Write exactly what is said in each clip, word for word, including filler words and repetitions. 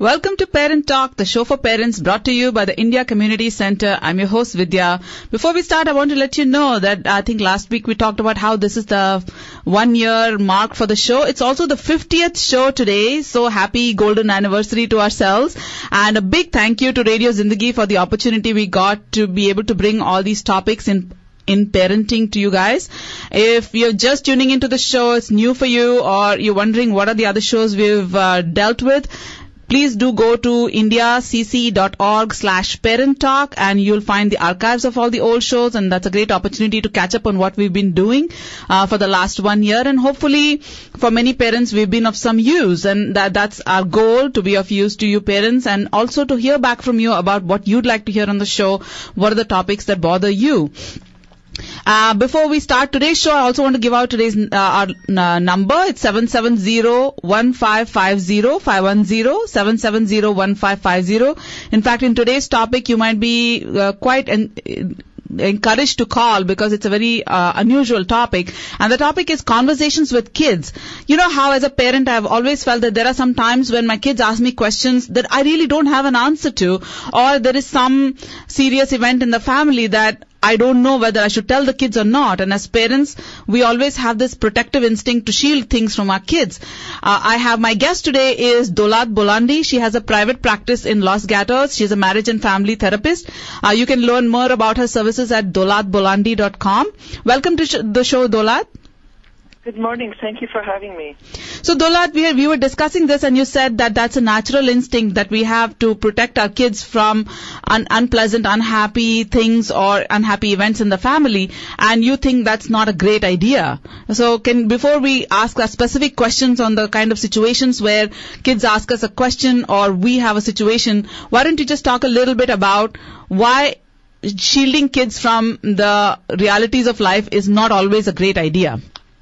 Welcome to Parent Talk, the show for parents brought to you by the India Community Center. I'm your host, Vidya. Before we start, I want to let you know that I think last week we talked about how this is the one year mark for the show. It's also the fiftieth show today, so happy golden anniversary to ourselves. And a big thank you to Radio Zindagi for the opportunity we got to be able to bring all these topics in in parenting to you guys. If you're just tuning into the show, it's new for you, or you're wondering what are the other shows we've uh, dealt with, please do go to indiacc.org slash parent talk and you'll find the archives of all the old shows, and that's a great opportunity to catch up on what we've been doing uh, for the last one year. And hopefully for many parents we've been of some use, and that that's our goal, to be of use to you parents, and also to hear back from you about what you'd like to hear on the show. What are the topics that bother you? Uh, before we start today's show, I also want to give out today's uh, our uh, number. It's seven seven zero, one five five zero, five one zero, seven seven zero, one five five zero. In fact, in today's topic, you might be uh, quite en- encouraged to call because it's a very uh, unusual topic. And the topic is conversations with kids. You know how as a parent I've always felt that there are some times when my kids ask me questions that I really don't have an answer to, or there is some serious event in the family that I don't know whether I should tell the kids or not. And as parents, we always have this protective instinct to shield things from our kids. Uh, I have my guest today is Dolat Bolandi. She has a private practice in Los Gatos. She's a marriage and family therapist. Uh, you can learn more about her services at dolat bolandi dot com. Welcome to sh- the show, Dolat. Good morning. Thank you for having me. So, Dolat, we, we were discussing this, and you said that that's a natural instinct that we have to protect our kids from un- unpleasant, unhappy things or unhappy events in the family, and you think that's not a great idea. So, can before we ask our specific questions on the kind of situations where kids ask us a question or we have a situation, why don't you just talk a little bit about why shielding kids from the realities of life is not always a great idea?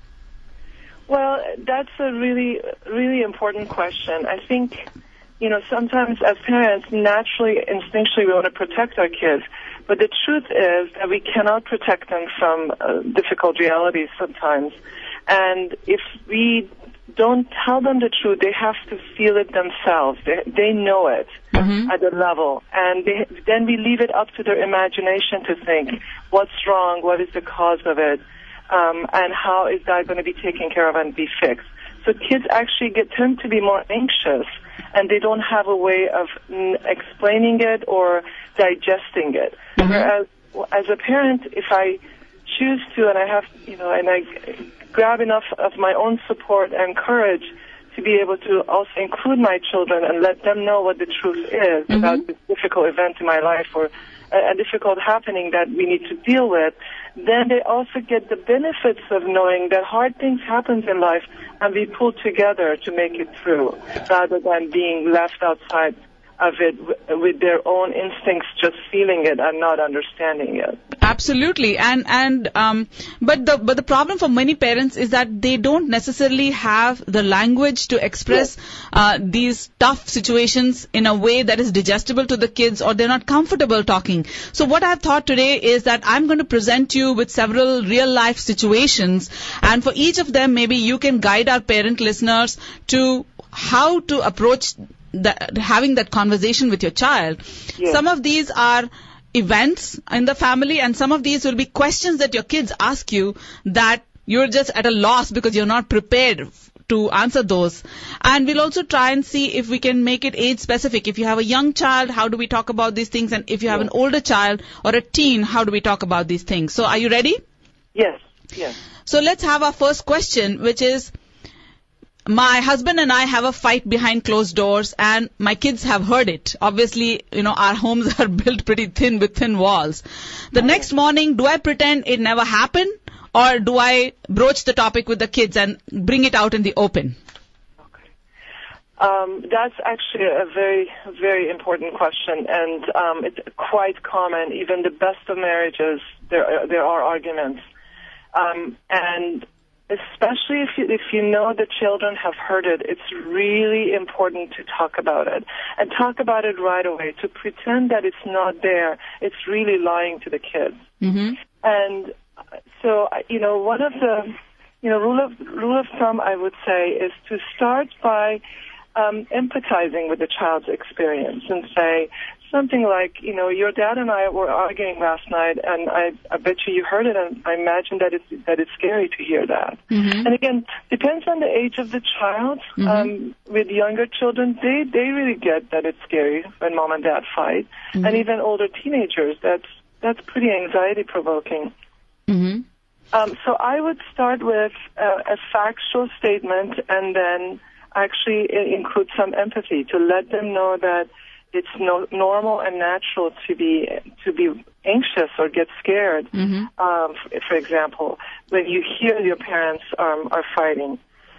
Well, that's a really, really important question. I think, you know, sometimes as parents, naturally, instinctually, we want to protect our kids. But the truth is that we cannot protect them from uh, difficult realities sometimes. And if we don't tell them the truth, they have to feel it themselves. They, they know it mm-hmm. at a level. And they, then we leave it up to their imagination to think, what's wrong, what is the cause of it? Um, and how is that going to be taken care of and be fixed? So kids actually get tend to be more anxious, and they don't have a way of mm, explaining it or digesting it. Mm-hmm. Whereas, as a parent, if I choose to, and I have, you know, and I grab enough of my own support and courage to be able to also include my children and let them know what the truth is mm-hmm. about this difficult event in my life or a, a difficult happening that we need to deal with, then they also get the benefits of knowing that hard things happen in life and we pull together to make it through rather than being left outside of it with their own instincts, just feeling it and not understanding it. Absolutely, and and um, but the but the problem for many parents is that they don't necessarily have the language to express yes. uh, these tough situations in a way that is digestible to the kids, or they're not comfortable talking. So what I've thought today is that I'm going to present you with several real life situations, and for each of them, maybe you can guide our parent listeners to how to approach that, having that conversation with your child. Yes. Some of these are events in the family, and some of these will be questions that your kids ask you that you're just at a loss because you're not prepared to answer those. And we'll also try and see if we can make it age specific. If you have a young child, how do we talk about these things? And if you have yes. an older child or a teen, how do we talk about these things? So are you ready? Yes, yes. So let's have our first question, which is, my husband and I have a fight behind closed doors, and my kids have heard it. Obviously, you know, our homes are built pretty thin with thin walls. The okay. next morning, do I pretend it never happened, or do I broach the topic with the kids and bring it out in the open? Okay. Um, that's actually a very, very important question, and um, it's quite common. Even the best of marriages, there there are arguments, um, and especially if you, if you know the children have heard it, it's really important to talk about it. And talk about it right away. To pretend that it's not there, it's really lying to the kids. Mm-hmm. And so, you know, one of the, you know, rule of, rule of thumb I would say is to start by um, empathizing with the child's experience and say something like, you know, your dad and I were arguing last night, and I, I bet you you heard it, and I imagine that it's, that it's scary to hear that. Mm-hmm. And again, depends on the age of the child. Mm-hmm. Um, with younger children, they, they really get that it's scary when mom and dad fight. Mm-hmm. And even older teenagers, that's, that's pretty anxiety-provoking. Mm-hmm. Um, so I would start with a, a factual statement and then actually include some empathy to let them know that it's no, normal and natural to be to be anxious or get scared. Mm-hmm. Um, for, for example, when you hear your parents um, are fighting.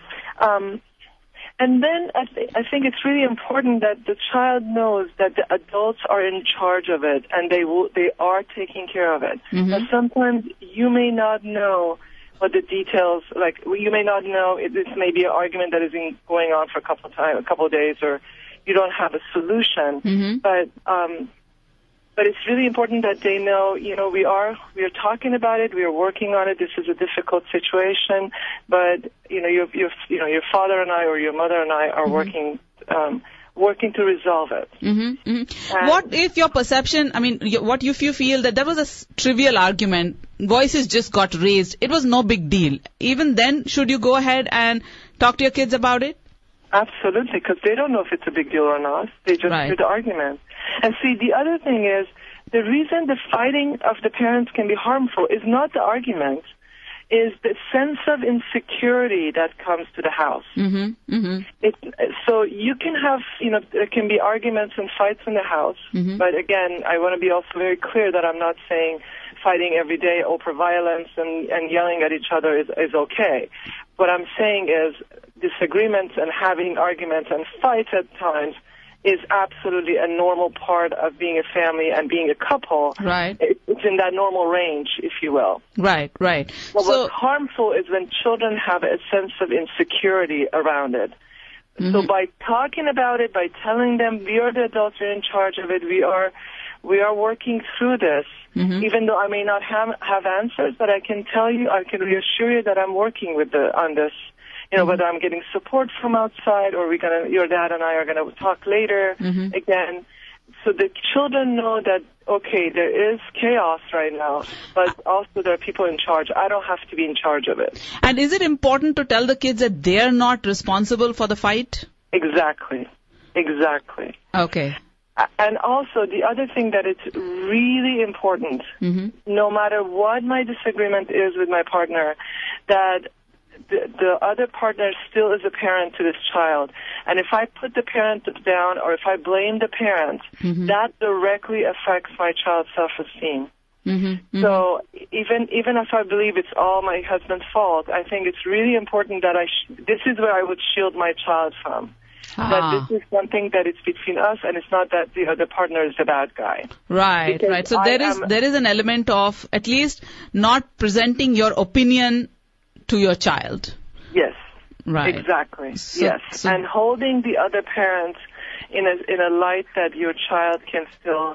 Um, and then I, th- I think it's really important that the child knows that the adults are in charge of it and they will, they are taking care of it. Mm-hmm. But sometimes you may not know what the details, like you may not know if this may be an argument that is in, going on for a couple of time, a couple of days, or you don't have a solution. Mm-hmm. But um, but it's really important that they know, you know, we are we are talking about it, we are working on it. This is a difficult situation, but you know, your your you know your father and I or your mother and I are mm-hmm. working. Um, working to resolve it. Mm-hmm, mm-hmm. What if your perception, I mean, what if you feel that that was a s- trivial argument, voices just got raised, it was no big deal. Even then, should you go ahead and talk to your kids about it? Absolutely, because they don't know if it's a big deal or not. They just right. hear the argument. And see, the other thing is, the reason the fighting of the parents can be harmful is not the argument, is the sense of insecurity that comes to the house. Mm-hmm, mm-hmm. It, so you can have, you know, there can be arguments and fights in the house, mm-hmm. but again, I want to be also very clear that I'm not saying fighting every day over violence and, and yelling at each other is, is okay. What I'm saying is disagreements and having arguments and fights at times is absolutely a normal part of being a family and being a couple. Right. It's in that normal range, if you will. Right, right. Well, so, what's harmful is when children have a sense of insecurity around it. Mm-hmm. So by talking about it, by telling them we are the adults, we're in charge of it, we are we are working through this, mm-hmm. even though I may not have, have answers, but I can tell you, I can reassure you that I'm working with the on this. You know, mm-hmm. whether I'm getting support from outside or we're gonna, your dad and I are going to talk later mm-hmm. again. So the children know that, okay, there is chaos right now, but also there are people in charge. I don't have to be in charge of it. And is it important to tell the kids that they're not responsible for the fight? Exactly. Exactly. Okay. And also, the other thing that it's really important, mm-hmm. no matter what my disagreement is with my partner, that The, the other partner still is a parent to this child. And if I put the parent down or if I blame the parent, mm-hmm. that directly affects my child's self-esteem. Mm-hmm. Mm-hmm. So even even if I believe it's all my husband's fault, I think it's really important that I sh- this is where I would shield my child from. Ah. That this is something that it's between us, and it's not that the other partner is the bad guy. Right, because right. So I there is am, there is an element of at least not presenting your opinion to your child. Yes. Right. Exactly. So, yes. So and holding the other parent in a in a light that your child can still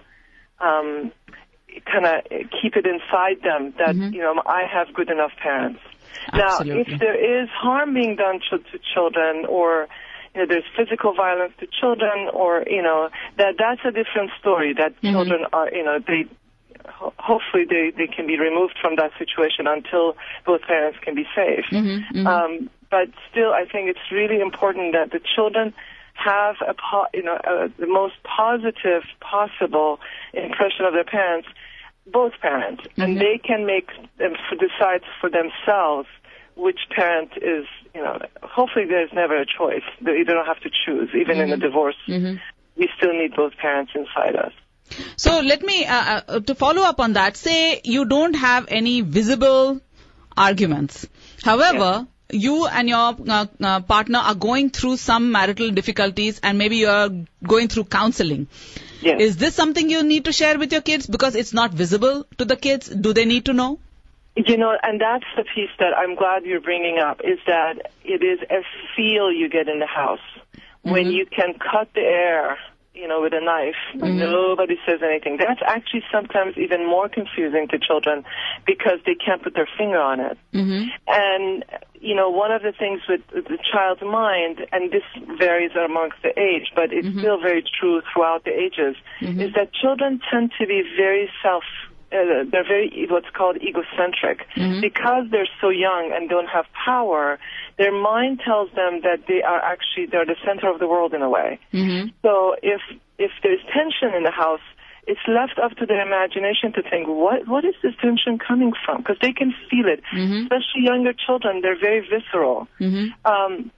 um, kind of keep it inside them that mm-hmm. you know I have good enough parents. Absolutely. Now, if there is harm being done to, to children, or you know, there's physical violence to children, or you know that that's a different story. That mm-hmm. children are you know they. Hopefully they, they can be removed from that situation until both parents can be safe. Mm-hmm, mm-hmm. Um, but still, I think it's really important that the children have a po- you know a, the most positive possible impression of their parents, both parents, mm-hmm. and they can make them decide for themselves which parent is you know. Hopefully, there's never a choice. You don't have to choose, even mm-hmm. in a divorce. Mm-hmm. We still need both parents inside us. So let me, uh, uh, to follow up on that, say you don't have any visible arguments. However, yeah. you and your uh, uh, partner are going through some marital difficulties and maybe you're going through counseling. Yes. Is this something you need to share with your kids because it's not visible to the kids? Do they need to know? You know, and that's the piece that I'm glad you're bringing up, is that it is a feel you get in the house mm-hmm. when you can cut the air, you know, with a knife, mm-hmm. nobody says anything. That's actually sometimes even more confusing to children because they can't put their finger on it. Mm-hmm. And you know, one of the things with the child's mind, and this varies amongst the age, but it's mm-hmm. still very true throughout the ages, mm-hmm. is that children tend to be very self, uh, they're very what's called egocentric. Mm-hmm. Because they're so young and don't have power, their mind tells them that they are actually, they're the center of the world in a way. Mm-hmm. So if if there's tension in the house, it's left up to their imagination to think, what what is this tension coming from? Because they can feel it. Mm-hmm. Especially younger children, they're very visceral. Mm-hmm. Um,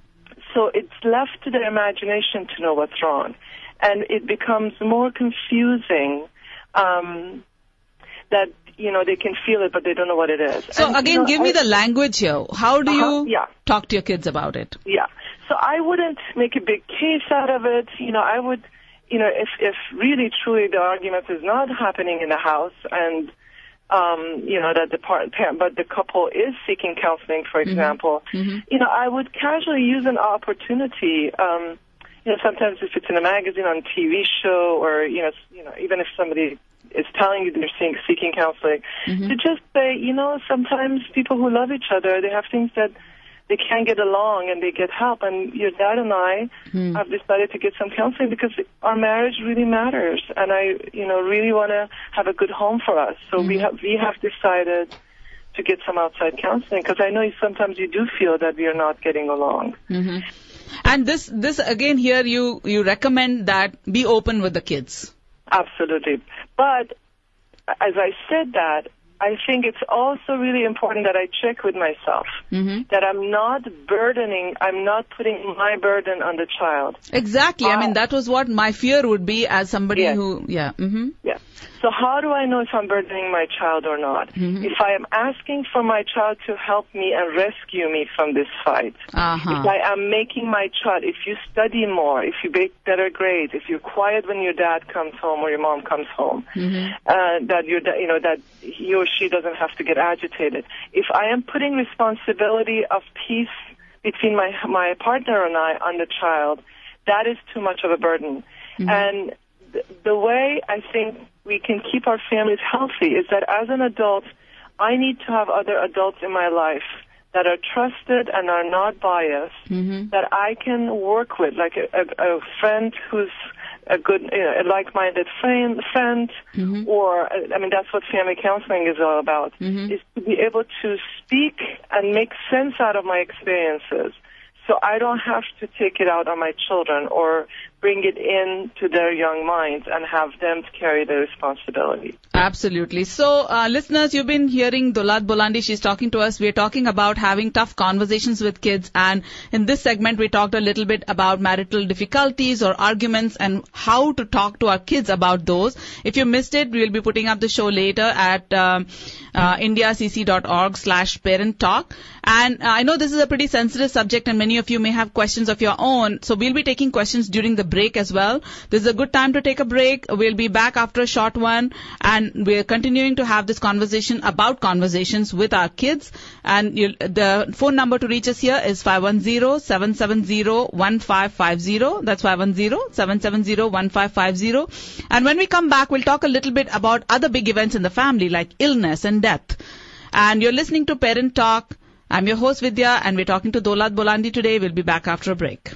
so it's left to their imagination to know what's wrong. And it becomes more confusing um, that, you know, they can feel it, but they don't know what it is. So and, again, you know, give I, me the language here. How do uh-huh, you yeah. talk to your kids about it? Yeah. So I wouldn't make a big case out of it. You know, I would... You know, if, if really, truly the argument is not happening in the house and, um, you know, that the part, but the couple is seeking counseling, for example, mm-hmm. you know, I would casually use an opportunity, um, you know, sometimes if it's in a magazine, on a T V show, or, you know, you know, even if somebody is telling you they're seeking, seeking counseling, mm-hmm. to just say, you know, sometimes people who love each other, they have things that they can't get along and they get help. And your dad and I hmm. have decided to get some counseling because our marriage really matters. And I, you know, really want to have a good home for us. So mm-hmm. we have, we have decided to get some outside counseling because I know sometimes you do feel that we are not getting along. Mm-hmm. And this, this again here, you, you recommend that be open with the kids. Absolutely. But as I said that, I think it's also really important that I check with myself, mm-hmm. that I'm not burdening, I'm not putting my burden on the child. Exactly. Uh, I mean, that was what my fear would be as somebody yes. who, yeah. Mm-hmm. Yeah. So how do I know if I'm burdening my child or not? Mm-hmm. If I am asking for my child to help me and rescue me from this fight, uh-huh. if I am making my child, if you study more, if you make better grades, if you're quiet when your dad comes home or your mom comes home, mm-hmm. uh, that you're, you know, that he or she doesn't have to get agitated. If I am putting responsibility of peace between my my partner and I on the child, that is too much of a burden. Mm-hmm. And th- the way I think we can keep our families healthy is that as an adult, I need to have other adults in my life that are trusted and are not biased, mm-hmm. that I can work with, like a, a, a friend who's a good, you know, a like-minded friend, friend mm-hmm. or, I mean, that's what family counseling is all about, mm-hmm. is to be able to speak and make sense out of my experiences so I don't have to take it out on my children or bring it into their young minds and have them carry the responsibility. Absolutely. So, uh, listeners, you've been hearing Daulaat Bolandi. She's talking to us. We're talking about having tough conversations with kids. And in this segment, we talked a little bit about marital difficulties or arguments and how to talk to our kids about those. If you missed it, we'll be putting up the show later at um, uh, indiacc.org slash parent talk. And uh, I know this is a pretty sensitive subject and many of you may have questions of your own. So we'll be taking questions during the break as well. This is a good time to take a break. We'll be back after a short one, and we're continuing to have this conversation about conversations with our kids. And you'll, the phone number to reach us here is five one zero, seven seven zero, one five five zero. That's five one zero, seven seven zero, one five five zero. And when we come back, we'll talk a little bit about other big events in the family like illness and death. And you're listening to Parent Talk. I'm your host Vidya, and we're talking to Daulaat Bolandi today. We'll be back after a break.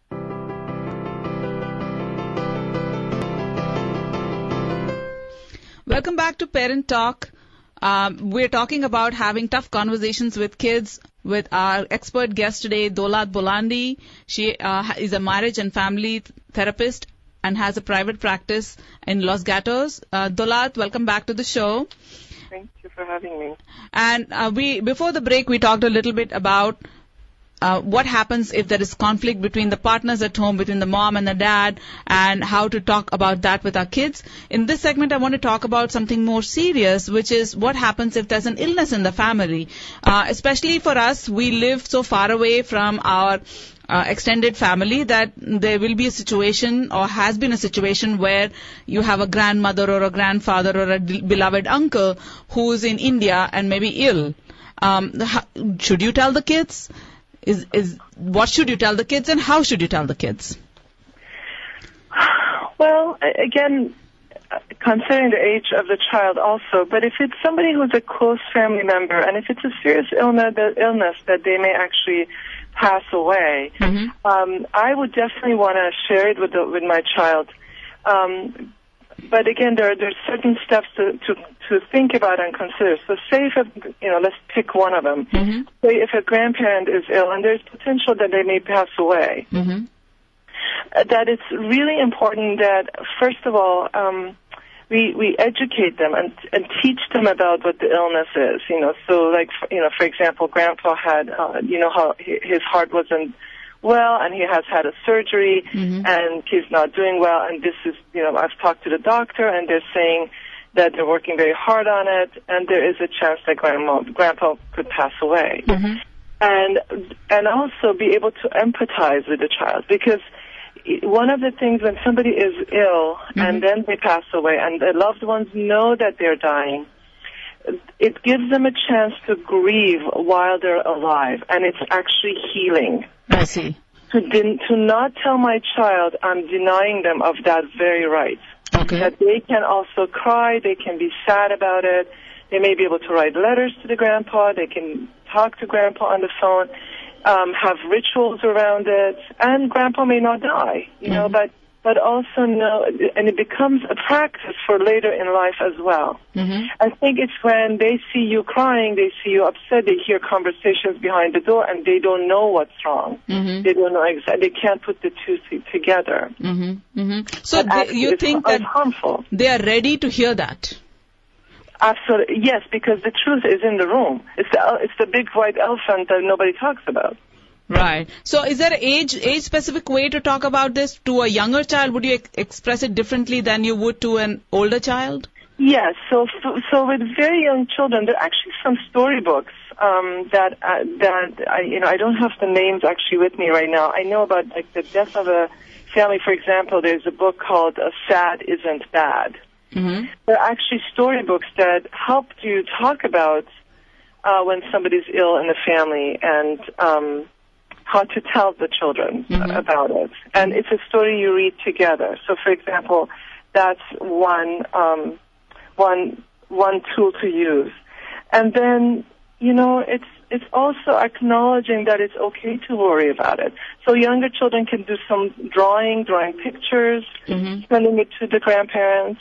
Welcome back to Parent Talk. Um, we're talking about having tough conversations with kids with our expert guest today, Daulaat Bolandi. She uh, is a marriage and family therapist and has a private practice in Los Gatos. Uh, Daulaat, welcome back to the show. Thank you for having me. And uh, we before the break, we talked a little bit about Uh, what happens if there is conflict between the partners at home, between the mom and the dad, and how to talk about that with our kids. In this segment, I want to talk about something more serious, which is what happens if there's an illness in the family. Uh, especially for us, we live so far away from our uh, extended family that there will be a situation or has been a situation where you have a grandmother or a grandfather or a d- beloved uncle who's in India and maybe ill. Um, how, should you tell the kids? Is is what should you tell the kids and how should you tell the kids? Well, again, considering the age of the child also, but if it's somebody who's a close family member, and if it's a serious illness, illness that they may actually pass away, mm-hmm. um, I would definitely want to share it with the, with my child. Um, but again, there are, there are certain steps to, to to think about and consider. So, say if a, you know, let's pick one of them. Mm-hmm. Say if a grandparent is ill and there's potential that they may pass away. Mm-hmm. That it's really important that, first of all, um, we we educate them and and teach them about what the illness is. You know, so like you know, for example, Grandpa had uh, you know how his heart wasn't well, and he has had a surgery, mm-hmm. and he's not doing well. And this is you know, I've talked to the doctor, and they're saying that they're working very hard on it, and there is a chance that Grandma Grandpa could pass away. Mm-hmm. And and also be able to empathize with the child, because one of the things when somebody is ill mm-hmm. and then they pass away and the loved ones know that they're dying, it gives them a chance to grieve while they're alive, and it's actually healing. I see. To, de- to not tell my child I'm denying them of that very right. Okay. That they can also cry, they can be sad about it, they may be able to write letters to the grandpa, they can talk to grandpa on the phone. Um, have rituals around it, and Grandpa may not die, you know, mm-hmm. but but also know, and it becomes a practice for later in life as well. Mm-hmm. I think it's when they see you crying, they see you upset, they hear conversations behind the door, and they don't know what's wrong. Mm-hmm. They don't know exactly. They can't put the two together. Mm-hmm. Mm-hmm. So they, you think that harmful. They are ready to hear that? Absolutely, yes, because the truth is in the room. It's the it's the big white elephant that nobody talks about. Right. So, is there an age age specific way to talk about this to a younger child? Would you ex- express it differently than you would to an older child? Yes. So, so with very young children, there are actually some storybooks um, that uh, that I, you know I don't have the names actually with me right now. I know about like the death of a family. For example, there's a book called "A Sad Isn't Bad." Mm-hmm. There are actually storybooks that help you talk about uh, when somebody's ill in the family and um, how to tell the children mm-hmm. about it. And it's a story you read together. So, for example, that's one um, one one tool to use. And then, you know, it's it's also acknowledging that it's okay to worry about it. So younger children can do some drawing, drawing pictures, mm-hmm. sending it to the grandparents.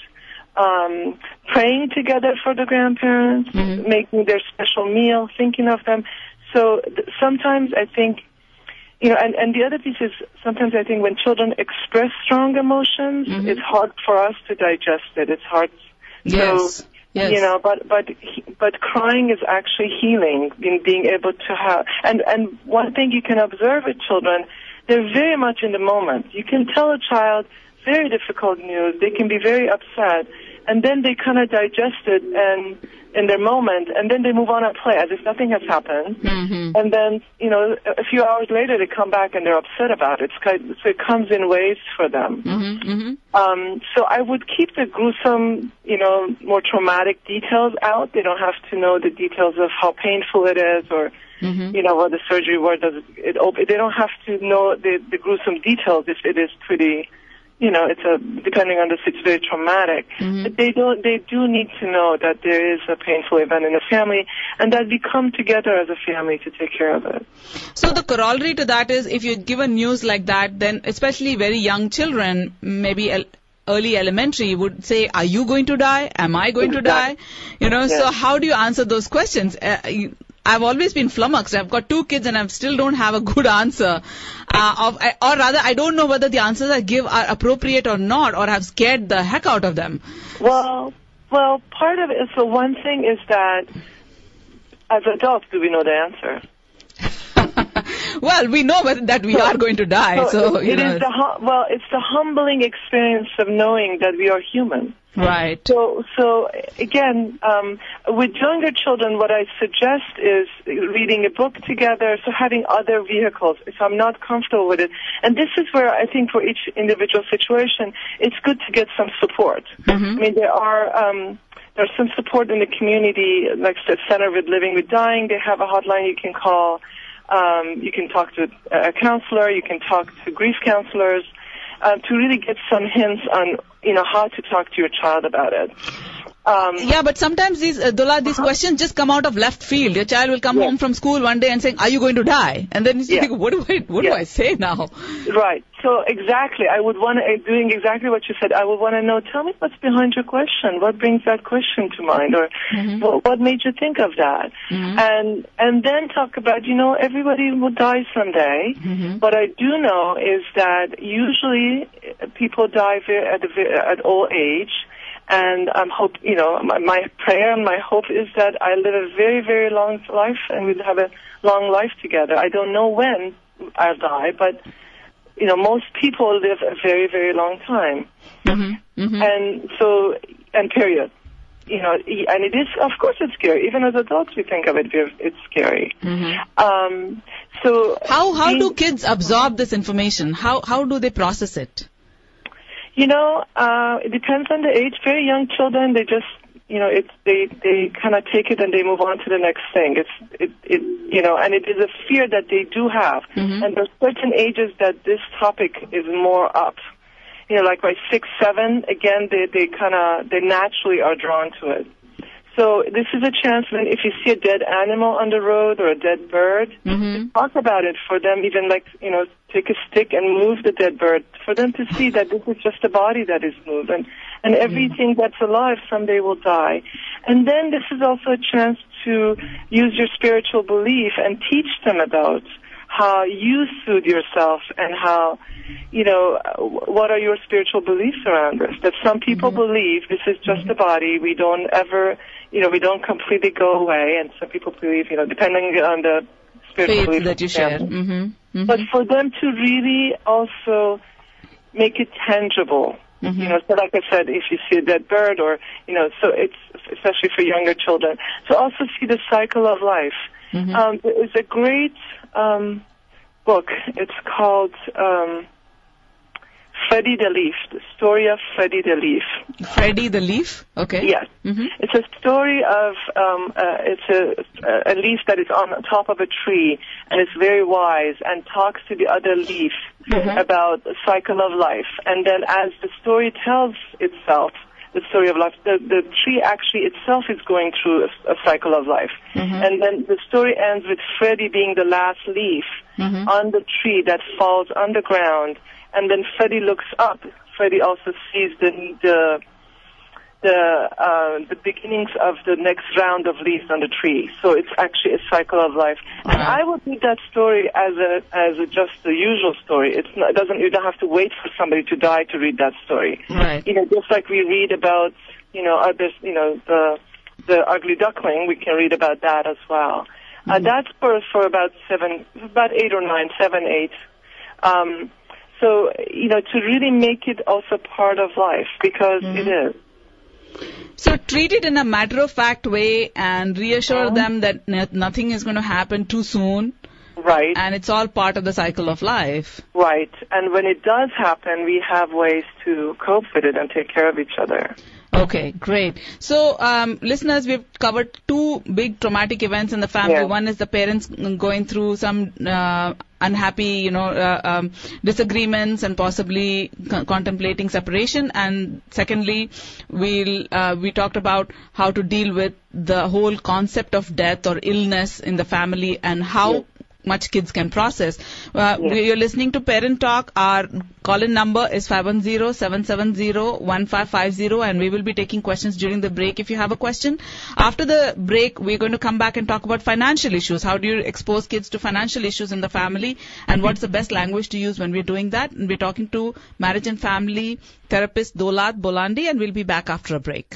Um, praying together for the grandparents, mm-hmm. making their special meal, thinking of them. So th- sometimes I think, you know, and, and the other piece is sometimes I think when children express strong emotions, mm-hmm. it's hard for us to digest it. It's hard. Yes. So, yes. You know, but but but crying is actually healing. In being able to have, and and one thing you can observe with children, they're very much in the moment. You can tell a child very difficult news. They can be very upset, and then they kind of digest it and in their moment, and then they move on and play as if nothing has happened. Mm-hmm. And then, you know, a few hours later they come back and they're upset about it. It's kind of, so it comes in waves for them. Mm-hmm. Mm-hmm. Um, so I would keep the gruesome, you know, more traumatic details out. They don't have to know the details of how painful it is or, mm-hmm. you know, what the surgery, where does it open. They don't have to know the, the gruesome details if it is pretty. You know, it's a depending on the it's very traumatic. Mm-hmm. But they don't. They do need to know that there is a painful event in the family, and that we come together as a family to take care of it. So the corollary to that is, if you give a news like that, then especially very young children, maybe el- early elementary, would say, "Are you going to die? Am I going exactly. to die?" You know. Yes. So how do you answer those questions? Uh, you, I've always been flummoxed. I've got two kids and I still don't have a good answer. Uh, of, or rather, I don't know whether the answers I give are appropriate or not, or have scared the heck out of them. Well, well, part of it is, so one thing is that as adults, do we know the answer? Well, we know that we are going to die. So, so it, you it know. is the hum- well, it's the humbling experience of knowing that we are human. Right. So, so again, um, with younger children, what I suggest is reading a book together, so having other vehicles if I'm not comfortable with it. And this is where I think for each individual situation, it's good to get some support. Mm-hmm. I mean, there are... Um, There's some support in the community, like the Center with Living with Dying. They have a hotline you can call. Um, you can talk to a counselor. You can talk to grief counselors. uh, to really get some hints on, you know, how to talk to your child about it. Um, yeah, but sometimes these, uh, Dula, these uh-huh. questions just come out of left field. Your child will come yes. home from school one day and saying, "Are you going to die?" And then you yes. think, "What do I, what yes. do I say now?" Right. So exactly, I would want to, doing exactly what you said. I would want to know. Tell me what's behind your question. What brings that question to mind, or mm-hmm. what, what made you think of that? Mm-hmm. And and then talk about, you know, everybody will die someday. Mm-hmm. What I do know is that usually people die at a, at old age. And I'm hope, you know, my, my prayer and my hope is that I live a very, very long life and we'll have a long life together. I don't know when I'll die, but, you know, most people live a very, very long time. Mm-hmm. Mm-hmm. And so, and period. You know, and it is, of course it's scary. Even as adults we think of it, it's scary. Mm-hmm. Um, so. How, how do kids absorb this information? How, how do they process it? You know, uh, it depends on the age. Very young children, they just, you know, it's, they, they kind of take it and they move on to the next thing. It's, it, it, you know, and it is a fear that they do have. Mm-hmm. And there's certain ages that this topic is more up. You know, like by six, seven, again, they, they kind of, they naturally are drawn to it. So this is a chance when if you see a dead animal on the road or a dead bird, mm-hmm. talk about it for them, even like, you know, take a stick and move the dead bird for them to see that this is just a body that is moving. And everything that's alive someday will die. And then this is also a chance to use your spiritual belief and teach them about how you soothe yourself and how, you know, what are your spiritual beliefs around this? That some people mm-hmm. believe this is just a body. We don't ever, you know, we don't completely go away. And some people believe, you know, depending on the spiritual faith belief that you share. Mm-hmm. Mm-hmm. But for them to really also make it tangible. Mm-hmm. You know, so like I said, if you see a dead bird or, you know, so it's especially for younger children. To also see the cycle of life. Mm-hmm. Um, there is a great um, book. It's called um, Freddie the Leaf, the story of Freddie the Leaf. Freddie the Leaf? Okay. Yes. Mm-hmm. It's a story of, um, uh, it's a, a leaf that is on top of a tree and it's very wise and talks to the other leaf mm-hmm. about the cycle of life. And then as the story tells itself, the story of life, the, the tree actually itself is going through a, a cycle of life. Mm-hmm. And then the story ends with Freddie being the last leaf mm-hmm. on the tree that falls on the ground. And then Freddie looks up. Freddie also sees the the the, uh, the beginnings of the next round of leaves on the tree. So it's actually a cycle of life. Uh-huh. And I would read that story as a as a, just the usual story. It's not, it doesn't you don't have to wait for somebody to die to read that story. Right. You know, just like we read about you know others, you know the the ugly duckling, we can read about that as well. Mm-hmm. Uh, that's for for about seven, about eight or nine, seven, eight. Um, So, you know, to really make it also part of life, because mm-hmm. it is. So treat it in a matter-of-fact way and reassure mm-hmm. them that n- nothing is going to happen too soon. Right. And it's all part of the cycle of life. Right. And when it does happen, we have ways to cope with it and take care of each other. Okay, great. So, um, listeners, we've covered two big traumatic events in the family. Yeah. One is the parents going through some uh, unhappy, you know, uh, um, disagreements and possibly co- contemplating separation. And secondly, we'll uh, we talked about how to deal with the whole concept of death or illness in the family and how. Yeah. much kids can process. Uh, yeah. You're listening to Parent Talk. Our call-in number is five one zero, seven seven zero, one five five zero, and we will be taking questions during the break if you have a question. After the break, we're going to come back and talk about financial issues. How do you expose kids to financial issues in the family, and what's the best language to use when we're doing that? And we're talking to marriage and family therapist Dolat Bolandi, and we'll be back after a break.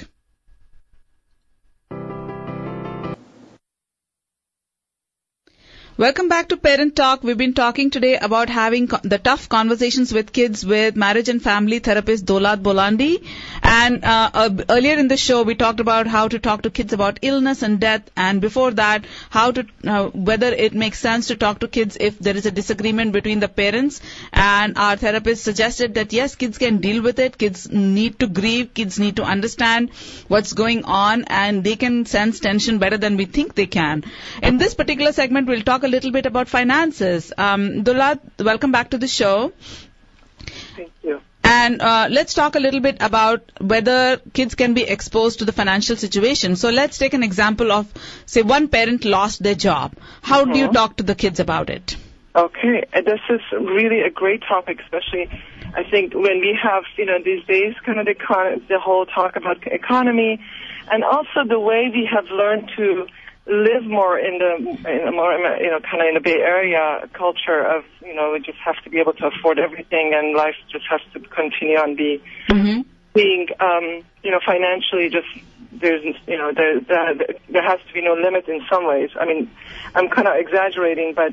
Welcome back to Parent Talk. We've been talking today about having co- the tough conversations with kids with marriage and family therapist Dolat Bolandi. And uh, uh, earlier in the show, we talked about how to talk to kids about illness and death. And before that, how to uh, whether it makes sense to talk to kids if there is a disagreement between the parents. And our therapist suggested that yes, kids can deal with it. Kids need to grieve. Kids need to understand what's going on, and they can sense tension better than we think they can. In this particular segment, we'll talk a little bit about finances. Um, Dolat, welcome back to the show. Thank you. And uh, let's talk a little bit about whether kids can be exposed to the financial situation. So let's take an example of, say, one parent lost their job. How mm-hmm. do you talk to the kids about it? Okay, this is really a great topic, especially I think when we have, you know, these days kind of the, econ- the whole talk about economy, and also the way we have learned to live more in the, in a more, you know, kind of in the Bay Area culture of, you know, we just have to be able to afford everything, and life just has to continue on be mm-hmm. being, um, you know, financially just, there's, you know, there, there, there has to be no limit in some ways. I mean, I'm kind of exaggerating, but,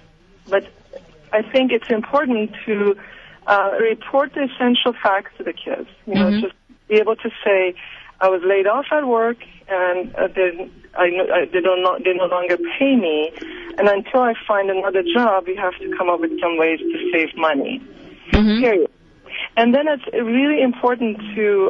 but I think it's important to uh, report the essential facts to the kids. You know, mm-hmm. just be able to say, I was laid off at work, and uh, they, I, I, they, don't no, they no longer pay me, and until I find another job, we have to come up with some ways to save money. Mm-hmm. Period. And then it's really important to,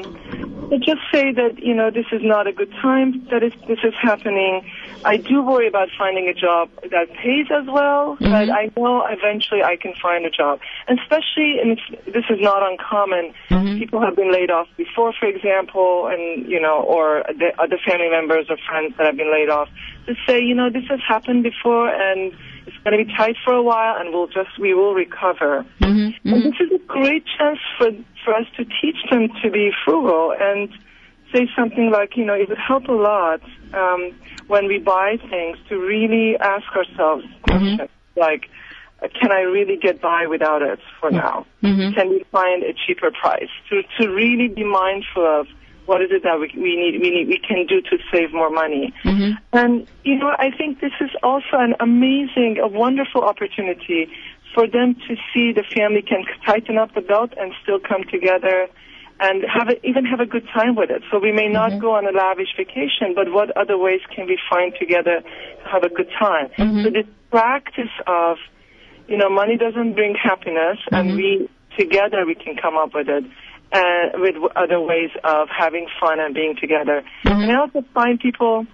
um, to just say that, you know, this is not a good time that is, this is happening. I do worry about finding a job that pays as well, mm-hmm. but I know eventually I can find a job. And especially, and this is not uncommon, mm-hmm. people have been laid off before, for example, and, you know, or the other family members or friends that have been laid off, to say, you know, this has happened before, and it's going to be tight for a while, and we'll just, we will recover. Mm-hmm. Mm-hmm. And this is a great chance for, for us to teach them to be frugal and say something like, you know, it would help a lot um, when we buy things to really ask ourselves questions mm-hmm. like, can I really get by without it for mm-hmm. now? Mm-hmm. Can we find a cheaper price? To, to really be mindful of what is it that we, we need, we need, we can do to save more money. Mm-hmm. And, you know, I think this is also an amazing, a wonderful opportunity for them to see the family can tighten up the belt and still come together and have a, even have a good time with it. So we may not mm-hmm. go on a lavish vacation, but what other ways can we find together to have a good time? Mm-hmm. So this practice of, you know, money doesn't bring happiness, mm-hmm. and we, together we can come up with it. Uh, with other ways of having fun and being together. Mm-hmm. And I also find people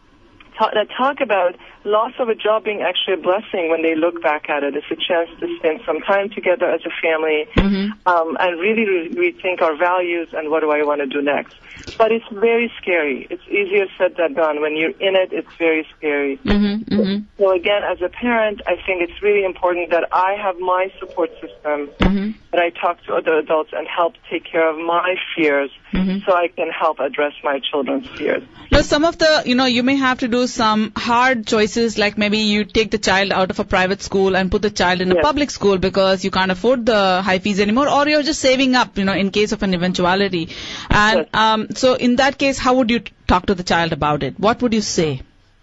ta- that talk about loss of a job being actually a blessing when they look back at it. It's a chance to spend some time together as a family mm-hmm. um, and really re- rethink our values and what do I want to do next. But it's very scary. It's easier said than done. When you're in it, it's very scary. Mm-hmm. Mm-hmm. So again, as a parent, I think it's really important that I have my support system, mm-hmm. that I talk to other adults and help take care of my fears mm-hmm. so I can help address my children's fears. Now, some of the, you know, you may have to do some hard choices, like maybe you take the child out of a private school and put the child in a yes. public school because you can't afford the high fees anymore, or you're just saving up, you know, in case of an eventuality. And yes. um, so in that case, how would you t- talk to the child about it? What would you say?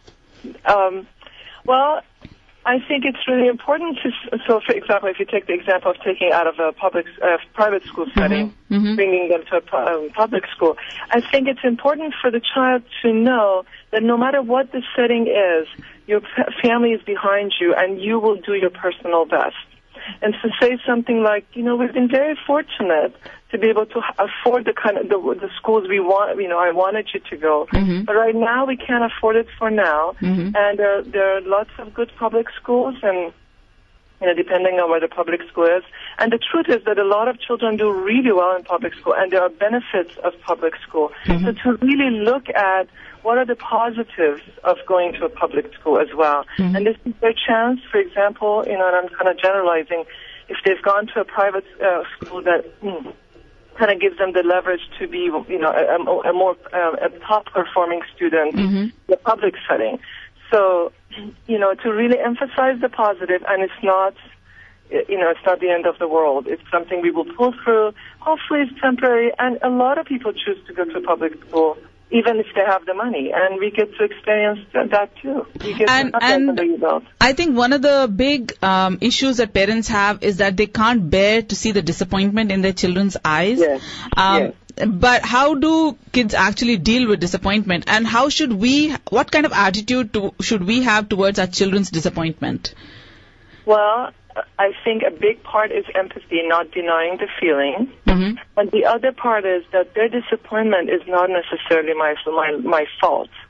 Um, well, I think it's really important to, so for example, if you take the example of taking out of a public, uh, private school setting, mm-hmm. Mm-hmm. bringing them to a um, public school, I think it's important for the child to know that no matter what the setting is, your p- family is behind you and you will do your personal best. And to say something like, you know, we've been very fortunate to be able to afford the kind of the, the schools we want. You know, I wanted you to go, mm-hmm. but right now we can't afford it for now. Mm-hmm. And there, there are lots of good public schools, and you know, depending on where the public school is. And the truth is that a lot of children do really well in public school, and there are benefits of public school. Mm-hmm. So to really look at what are the positives of going to a public school as well. Mm-hmm. And this is their chance, for example, you know, and I'm kind of generalizing, if they've gone to a private uh, school that mm, kind of gives them the leverage to be, you know, a, a more uh, a top-performing student mm-hmm. in the public setting. So, you know, to really emphasize the positive, and it's not, you know, it's not the end of the world. It's something we will pull through. Hopefully it's temporary, and a lot of people choose to go to public school, even if they have the money, and we get to experience that too. We get and to and I think one of the big um, issues that parents have is that they can't bear to see the disappointment in their children's eyes. Yes. Um, yes. But how do kids actually deal with disappointment, and how should we, what kind of attitude to, should we have towards our children's disappointment? Well, I think a big part is empathy, not denying the feeling. Mm-hmm. And the other part is that their disappointment is not necessarily my my, my fault.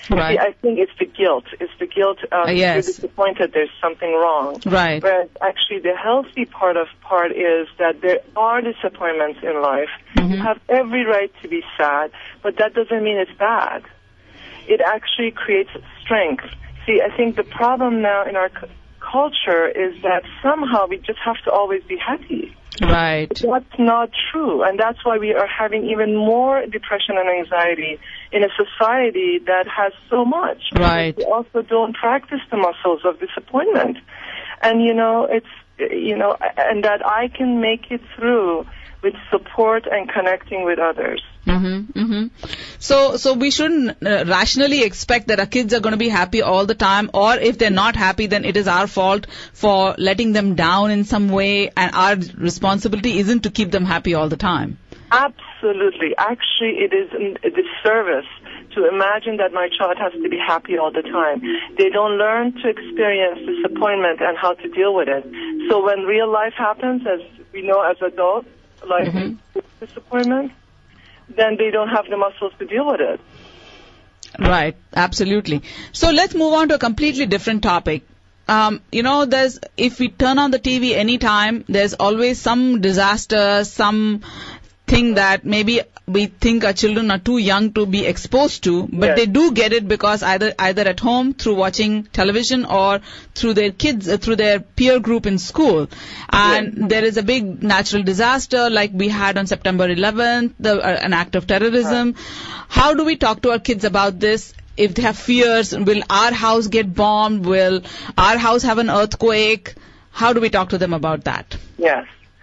Right. See, I think it's the guilt. It's the guilt of Uh, yes. you're disappointed there's something wrong. Right. Whereas actually the healthy part of part is that there are disappointments in life. Mm-hmm. You have every right to be sad, but that doesn't mean it's bad. It actually creates strength. See, I think the problem now in our c- culture is that somehow we just have to always be happy. Right. That's not true, and that's why we are having even more depression and anxiety in a society that has so much. Right. We also don't practice the muscles of disappointment. And, you know, it's, you know, and that I can make it through with support and connecting with others. Mm-hmm, mm-hmm. So, so we shouldn't uh, rationally expect that our kids are going to be happy all the time, or if they're not happy, then it is our fault for letting them down in some way, and our responsibility isn't to keep them happy all the time. Absolutely. Actually, it is a disservice to imagine that my child has to be happy all the time. They don't learn to experience disappointment and how to deal with it. So when real life happens, as we know as adults, like Mm-hmm. disappointment, then they don't have the muscles to deal with it. Right, absolutely. So let's move on to a completely different topic. Um, you know, there's, if we turn on the T V anytime, there's always some disaster, some thing that maybe we think our children are too young to be exposed to, but Yes. they do get it because either either at home through watching television or through their kids, uh, through their peer group in school. And Yes. there is a big natural disaster like we had on September eleventh, the, uh, an act of terrorism. How do we talk to our kids about this? If they have fears, will our house get bombed? Will our house have an earthquake? How do we talk to them about that? Yes.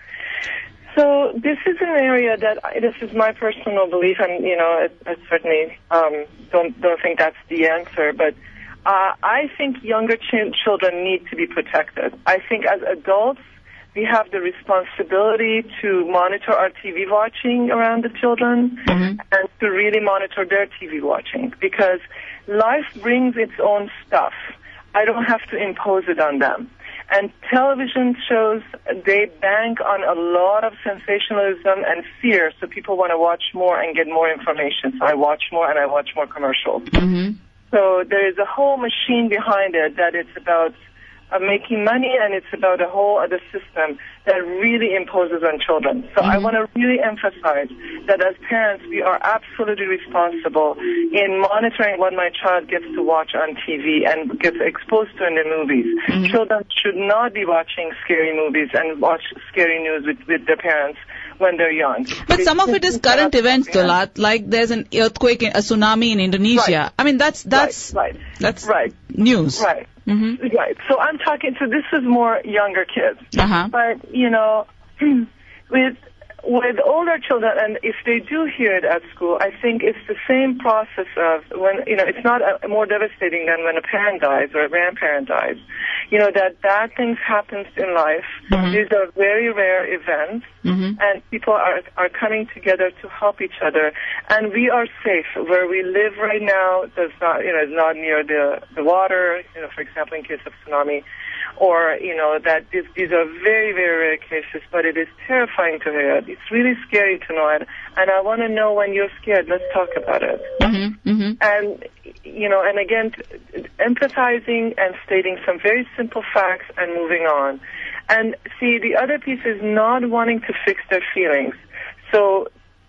So this is an area that I, this is my personal belief, and you know, it, I certainly um, don't don't think that's the answer. But uh, I think younger ch- children need to be protected. I think as adults, we have the responsibility to monitor our T V watching around the children, Mm-hmm. and to really monitor their T V watching, because life brings its own stuff. I don't have to impose it on them. And television shows, they bank on a lot of sensationalism and fear, so people want to watch more and get more information. So I watch more and I watch more commercials. Mm-hmm. So there is a whole machine behind it that it's about uh, making money, and it's about a whole other system that really imposes on children. So Mm-hmm. I want to really emphasize that as parents, we are absolutely responsible in monitoring what my child gets to watch on T V and gets exposed to in the movies. Mm-hmm. Children should not be watching scary movies and watch scary news with, with their parents when they're young. But some of it is current events, Dolat, like there's an earthquake, a tsunami in Indonesia. Right. I mean, that's that's right, right. that's Right. news. Right. Mm-hmm. Right. So I'm talking, so this is more younger kids. Uh-huh. But, you know, with with older children, and if they do hear it at school, I think it's the same process of when, you know, it's not a, more devastating than when a parent dies or a grandparent dies. You know, that bad things happen in life. Mm-hmm. These are very rare events, Mm-hmm. and people are are coming together to help each other. And we are safe where we live right now. Does not, you know, is not near the the water. You know, for example, in case of tsunami. Or, you know, that these, these are very, very rare cases, but it is terrifying to hear it. It's really scary to know it. And I want to know when you're scared. Let's talk about it. Mm-hmm. Mm-hmm. And, you know, and again, t- empathizing and stating some very simple facts and moving on. And see, the other piece is not wanting to fix their feelings. So,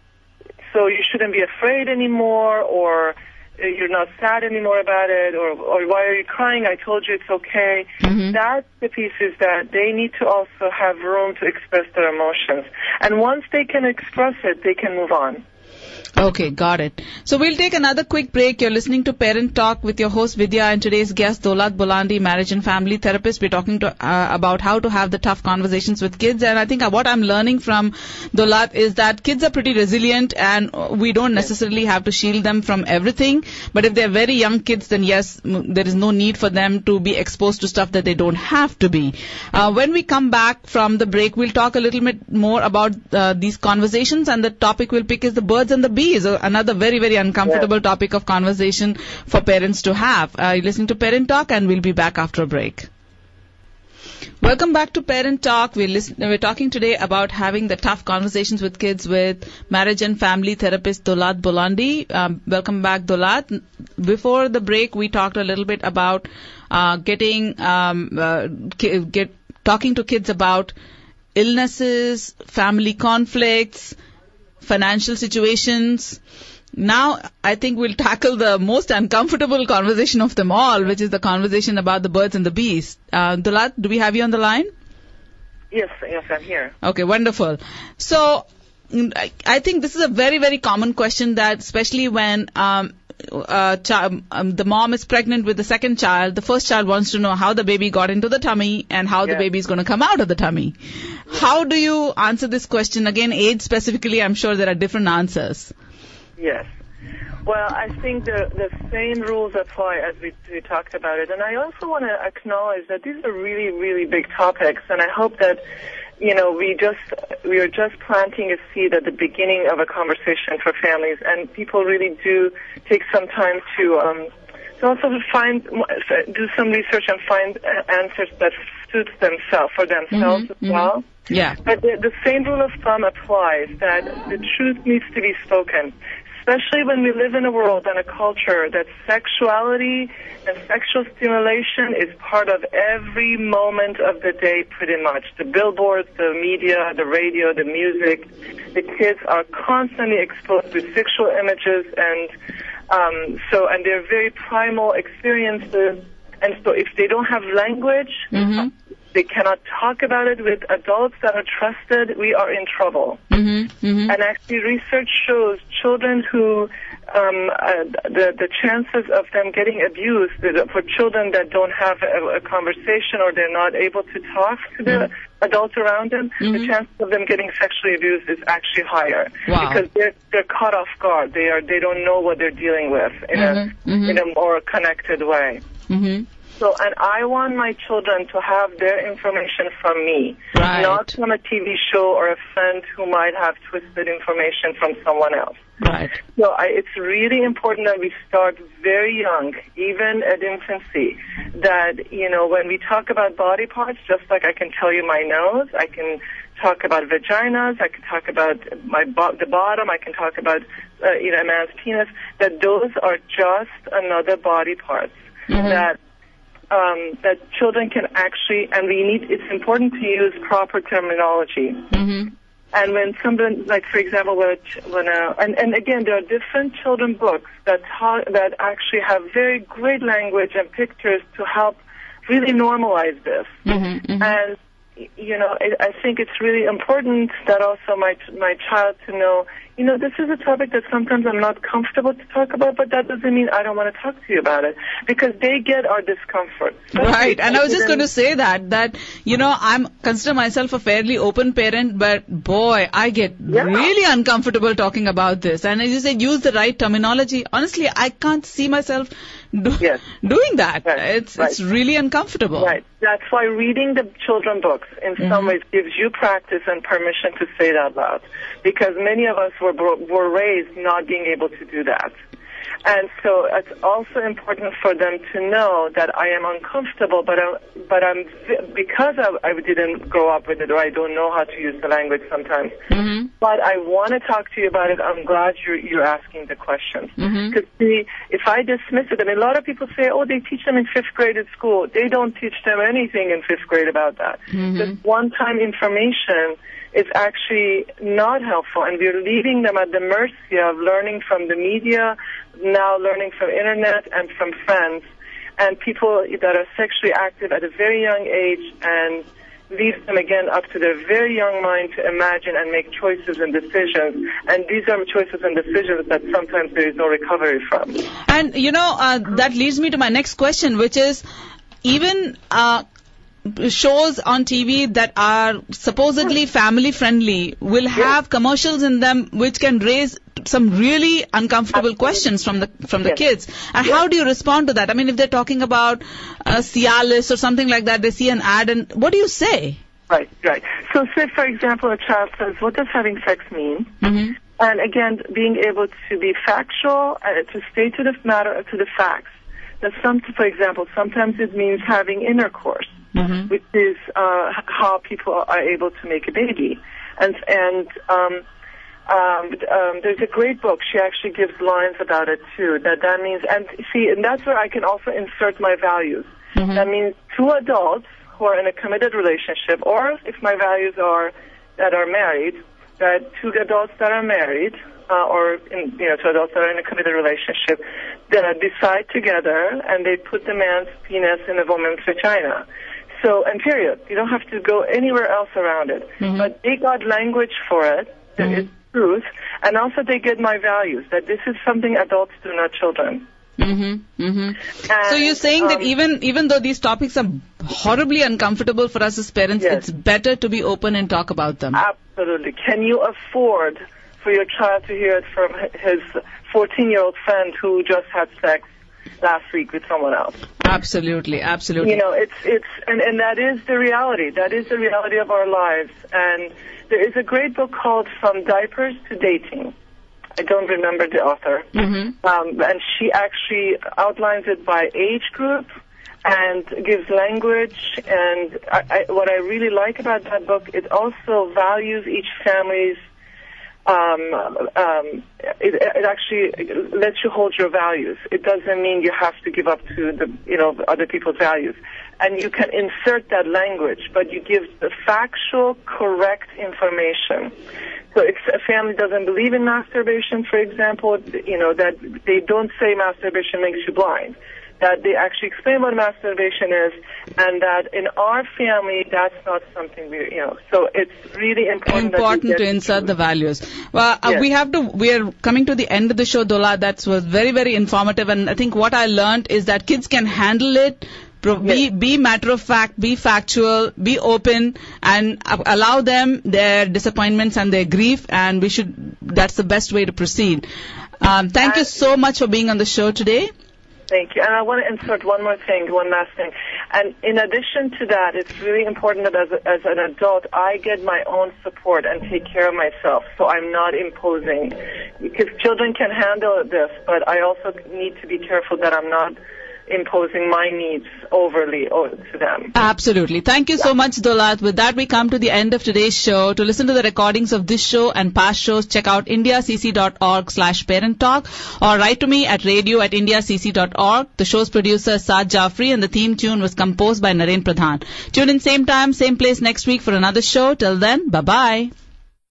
so you shouldn't be afraid anymore, or you're not sad anymore about it, or, or why are you crying? I told you it's okay. Mm-hmm. That's the piece, is that they need to also have room to express their emotions. And once they can express it, they can move on. Okay, got it. So we'll take another quick break. You're listening to Parent Talk with your host Vidya and today's guest Dolat Bolandi, marriage and family therapist. We're talking to, uh, about how to have the tough conversations with kids. And I think what I'm learning from Dolat is that kids are pretty resilient, and we don't necessarily have to shield them from everything. But if they're very young kids, then yes, m- there is no need for them to be exposed to stuff that they don't have to be. Uh, when we come back from the break, we'll talk a little bit more about uh, these conversations, and the topic we'll pick is the birds and the bees. Is another very, very uncomfortable yeah. topic of conversation for parents to have. Uh, you're listening to Parent Talk, and we'll be back after a break. Welcome back to Parent Talk. We're, listen- we're talking today about having the tough conversations with kids with marriage and family therapist Dolat Bolandi. Um, welcome back, Dolat. Before the break, we talked a little bit about uh, getting um, uh, ki- get talking to kids about illnesses, family conflicts, financial situations. Now, I think we'll tackle the most uncomfortable conversation of them all, which is the conversation about the birds and the bees. Uh, Dolat, do we have you on the line? Yes, yes, I'm here. Okay, wonderful. So, I, I think this is a very, very common question that, especially when um, uh, ch- um, the mom is pregnant with the second child, the first child wants to know how the baby got into the tummy and how yeah. the baby is going to come out of the tummy. Yeah. How do you answer this question? Again, age specifically, I'm sure there are different answers. Yes. Well, I think the the same rules apply as we, we talked about it. And I also want to acknowledge that these are really, really big topics. And I hope that, you know, we just, we are just planting a seed at the beginning of a conversation for families. And people really do take some time to, um, to also find, do some research and find answers that suits themselves, for themselves mm-hmm, as well. Mm-hmm. Yeah. But the, the same rule of thumb applies, that the truth needs to be spoken. Especially when we live in a world and a culture that sexuality and sexual stimulation is part of every moment of the day, pretty much. The billboards, the media, the radio, the music. The kids are constantly exposed to sexual images, and um, so and they're very primal experiences. And so if they don't have language, mm-hmm. they cannot talk about it with adults that are trusted, we are in trouble. Mm-hmm, mm-hmm. And actually research shows children who, um, uh, the, the chances of them getting abused, for children that don't have a, a conversation or they're not able to talk to the mm-hmm. adults around them, mm-hmm. the chances of them getting sexually abused is actually higher. Wow. Because they're, they're caught off guard. They are, they don't know what they're dealing with in mm-hmm, a, mm-hmm. in a more connected way. Mm-hmm. So, and I want my children to have their information from me, right. not from a T V show or a friend who might have twisted information from someone else. Right. So I, it's really important that we start very young, even at infancy, that, you know, when we talk about body parts, just like I can tell you my nose, I can talk about vaginas, I can talk about my bo- the bottom, I can talk about, uh, you know, a man's penis, that those are just another body parts. Mm-hmm. That Um, that children can actually, and we need, it's important to use proper terminology. Mm-hmm. And when someone, like for example, when, a, when a, and, and again, there are different children books that talk, that actually have very great language and pictures to help really normalize this. Mm-hmm, mm-hmm. And, you know, it, I think it's really important that also my my child to know, you know, this is a topic that sometimes I'm not comfortable to talk about, but that doesn't mean I don't want to talk to you about it, because they get our discomfort. Right, and I was just going to say that, that, you know, I'm consider myself a fairly open parent, but boy, I get yeah. really uncomfortable talking about this. And as you say, use the right terminology. Honestly, I can't see myself do, yes. doing that. Right. It's right. it's really uncomfortable. Right. That's why reading the children books in mm-hmm. some ways gives you practice and permission to say it out loud, because many of us were were raised not being able to do that. And so it's also important for them to know that I am uncomfortable, but I, but I'm because I, I didn't grow up with it, or I don't know how to use the language sometimes. Mm-hmm. But I want to talk to you about it. I'm glad you're you're asking the question. Because mm-hmm. if I dismiss it, I mean, a lot of people say, "Oh, they teach them in fifth grade at school." They don't teach them anything in fifth grade about that. Mm-hmm. Just one-time information is actually not helpful, and we're leaving them at the mercy of learning from the media, now learning from internet and from friends, and people that are sexually active at a very young age, and leaves them again up to their very young mind to imagine and make choices and decisions. And these are choices and decisions that sometimes there is no recovery from. And, you know, uh, that leads me to my next question, which is, even uh, shows on T V that are supposedly family friendly will have yes. commercials in them which can raise some really uncomfortable Absolutely. questions from the from the yes. kids. And yes. how do you respond to that? I mean, if they're talking about uh, Cialis or something like that, they see an ad, and what do you say? Right, right. So say, for example, a child says, what does having sex mean? Mm-hmm. And again, being able to be factual, uh, to stay to the matter, to the facts. That some, for example, sometimes it means having intercourse. mm-hmm. which is uh, how people are able to make a baby. And and um, um, um, there's a great book. She actually gives lines about it too. That that means, and see, and that's where I can also insert my values. Mm-hmm. That means two adults who are in a committed relationship, or if my values are that are married, that two adults that are married, uh, or in, you know, two adults that are in a committed relationship, that decide together and they put the man's penis in a woman's vagina. So, and period. You don't have to go anywhere else around it. Mm-hmm. But they got language for it. That mm-hmm. is truth. And also they get my values, that this is something adults do, not children. Mm-hmm, mm-hmm. And, so you're saying um, that even even though these topics are horribly uncomfortable for us as parents, yes. it's better to be open and talk about them. Absolutely. Can you afford for your child to hear it from his fourteen-year-old friend who just had sex last week with someone else? Absolutely, absolutely. You know, it's it's and, and that is the reality. That is the reality of our lives. And there is a great book called From Diapers to Dating. I don't remember the author. Mm-hmm. Um, and she actually outlines it by age group and gives language. And I, I, what I really like about that book, it also values each family's, um, um, it, it actually lets you hold your values. It doesn't mean you have to give up to the, you know, other people's values. And you can insert that language, but you give the factual, correct information. So if a family doesn't believe in masturbation, for example, you know, that they don't say masturbation makes you blind, that they actually explain what masturbation is, and that in our family, that's not something we, you know, so it's really important. Important that to insert the values. Well, uh, yes. we have to, we are coming to the end of the show, Dola. That was very, very informative, and I think what I learned is that kids can handle it. Be, be matter of fact, be factual, be open, and allow them their disappointments and their grief, and we should, that's the best way to proceed. Um, thank you so much for being on the show today. Thank you. And I want to insert one more thing, one last thing. And in addition to that, it's really important that as, a, as an adult, I get my own support and take care of myself, so I'm not imposing. Because children can handle this, but I also need to be careful that I'm not imposing my needs overly to them. Absolutely. Thank you yeah. so much, Dolat. With that, we come to the end of today's show. To listen to the recordings of this show and past shows, check out indiacc.org slash parent talk or write to me at radio at indiacc dot org. The show's producer, Saad Jafri, and the theme tune was composed by Naren Pradhan. Tune in same time, same place next week for another show. Till then, bye-bye.